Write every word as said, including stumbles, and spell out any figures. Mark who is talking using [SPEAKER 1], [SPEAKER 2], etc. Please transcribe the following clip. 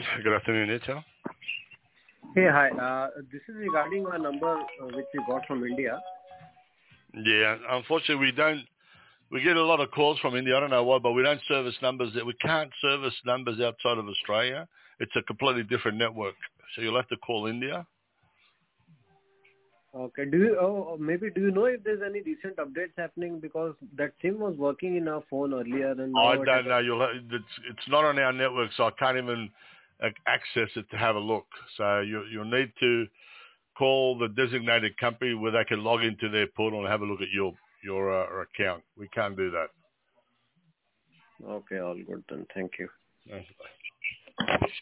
[SPEAKER 1] Good afternoon, Nitin.
[SPEAKER 2] Hey, hi. Uh, this is regarding a number uh, which we got from India.
[SPEAKER 1] Yeah, unfortunately, we don't. We get a lot of calls from India. I don't know why, but we don't service numbers. That we can't service numbers outside of Australia. It's a completely different network. So you'll have to call India.
[SPEAKER 2] Okay. Do you oh, maybe do you know if there's any recent updates happening, because that SIM was working in our phone earlier and
[SPEAKER 1] I
[SPEAKER 2] now it has.
[SPEAKER 1] don't know. You'll. Have, it's it's not on our network, so I can't even uh, access it to have a look. So you you'll need to call the designated company where they can log into their portal and have a look at your your uh, account. We can't do that.
[SPEAKER 2] Okay, all good then. Thank you.
[SPEAKER 1] Okay.